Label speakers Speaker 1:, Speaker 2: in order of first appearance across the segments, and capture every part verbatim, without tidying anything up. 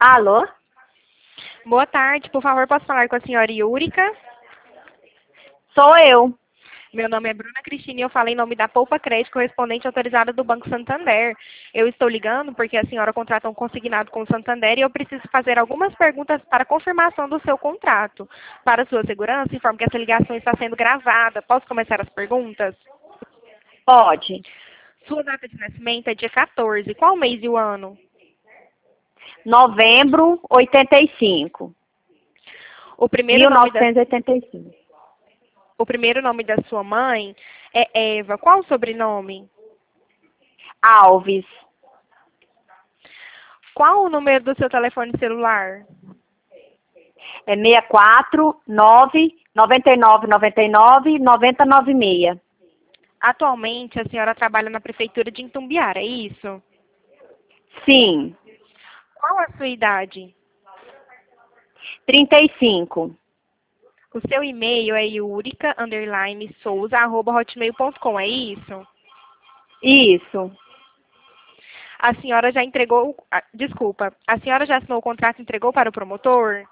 Speaker 1: Alô?
Speaker 2: Boa tarde, por favor, posso falar com a senhora Yúrica?
Speaker 1: Sou eu.
Speaker 2: Meu nome é Bruna Cristina e eu falo em nome da Poupa Crédito, correspondente autorizada do Banco Santander. Eu estou ligando porque a senhora contrata um consignado com o Santander e eu preciso fazer algumas perguntas para confirmação do seu contrato. Para sua segurança, informo que essa ligação está sendo gravada. Posso começar as perguntas?
Speaker 1: Pode.
Speaker 2: Sua data de nascimento é dia quatorze. Qual mês e o ano?
Speaker 1: Novembro, oitenta e cinco.
Speaker 2: O primeiro
Speaker 1: mil
Speaker 2: nome da,
Speaker 1: novecentos e oitenta e cinco.
Speaker 2: o primeiro nome da sua mãe é Eva. Qual o sobrenome?
Speaker 1: Alves.
Speaker 2: Qual o número do seu telefone celular?
Speaker 1: É seis quatro nove nove nove nove nove nove zero nove seis.
Speaker 2: Atualmente, a senhora trabalha na prefeitura de Itumbiara, é isso?
Speaker 1: Sim.
Speaker 2: Qual a sua idade?
Speaker 1: trinta e cinco.
Speaker 2: O seu e-mail é yurica underline souza arroba hotmail ponto com, é isso?
Speaker 1: Isso.
Speaker 2: A senhora já entregou, ah, desculpa, a senhora já assinou o contrato e entregou para o promotor?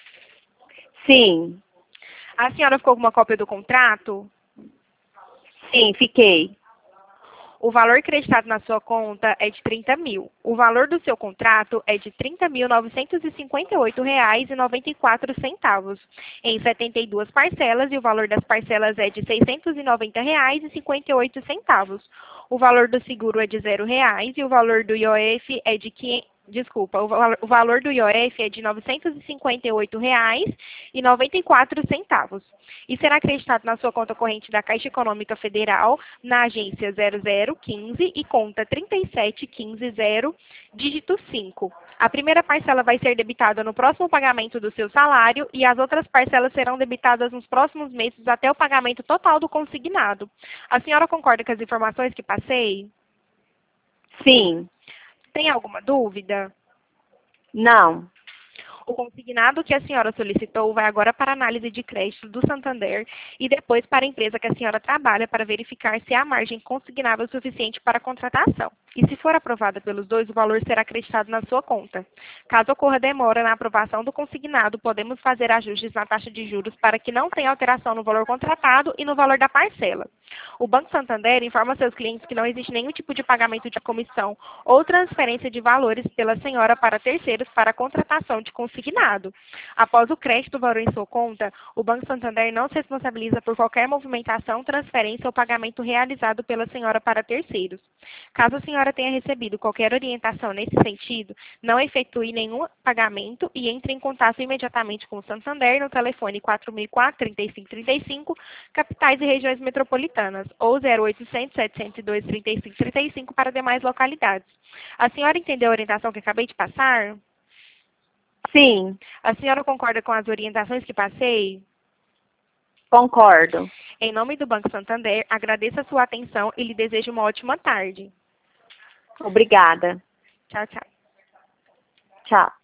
Speaker 1: Sim.
Speaker 2: A senhora ficou com uma cópia do contrato?
Speaker 1: Sim, fiquei.
Speaker 2: O valor creditado na sua conta é de trinta mil. O valor do seu contrato é de trinta mil novecentos e cinquenta e oito reais e noventa e quatro centavos, em setenta e duas parcelas, e o valor das parcelas é de seiscentos e noventa reais e cinquenta e oito centavos. O valor do seguro é de zero reais e o valor do I O F é de quinhentos. Desculpa, o, val o valor do I O F é de novecentos e cinquenta e oito reais e noventa e quatro centavos. E será acreditado na sua conta corrente da Caixa Econômica Federal, na agência zero zero quinze e conta trinta e sete quinze zero, dígito cinco. A primeira parcela vai ser debitada no próximo pagamento do seu salário e as outras parcelas serão debitadas nos próximos meses até o pagamento total do consignado. A senhora concorda com as informações que passei?
Speaker 1: Sim.
Speaker 2: Tem alguma dúvida?
Speaker 1: Não.
Speaker 2: O consignado que a senhora solicitou vai agora para a análise de crédito do Santander e depois para a empresa que a senhora trabalha para verificar se há margem consignável suficiente para a contratação. E se for aprovada pelos dois, o valor será acreditado na sua conta. Caso ocorra demora na aprovação do consignado, podemos fazer ajustes na taxa de juros para que não tenha alteração no valor contratado e no valor da parcela. O Banco Santander informa seus clientes que não existe nenhum tipo de pagamento de comissão ou transferência de valores pela senhora para terceiros para a contratação de consignado. Após o crédito do valor em sua conta, o Banco Santander não se responsabiliza por qualquer movimentação, transferência ou pagamento realizado pela senhora para terceiros. Caso a senhora tenha recebido qualquer orientação nesse sentido, não efetue nenhum pagamento e entre em contato imediatamente com o Santander no telefone quatro mil e quatro, trinta e cinco trinta e cinco, capitais e regiões metropolitanas, ou zero oitocentos, setecentos e dois, trinta e cinco trinta e cinco para demais localidades. A senhora entendeu a orientação que acabei de passar?
Speaker 1: Sim.
Speaker 2: A senhora concorda com as orientações que passei?
Speaker 1: Concordo.
Speaker 2: Em nome do Banco Santander, agradeço a sua atenção e lhe desejo uma ótima tarde.
Speaker 1: Obrigada.
Speaker 2: Tchau, tchau.
Speaker 1: Tchau.